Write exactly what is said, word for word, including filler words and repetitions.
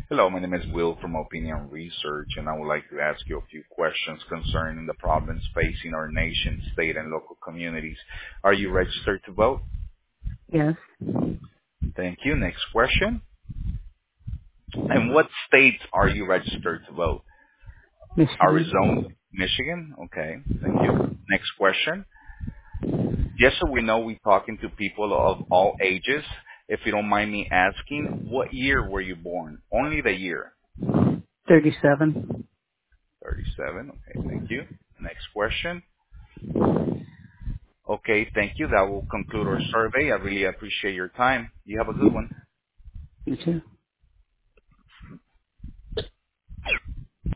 Hello, my name is Will from Opinion Research, and I would like to ask you a few questions concerning the problems facing our nation, state, and local communities. Are you registered to vote? Yes. Thank you. Next question. And what states are you registered to vote? Arizona, Michigan. Michigan? Okay, thank you. Next question. Just so we know, we're talking to people of all ages. If you don't mind me asking, what year were you born? Only the year. thirty-seven. thirty-seven. Okay, thank you. Next question. Okay, thank you. That will conclude our survey. I really appreciate your time. You have a good one. You too.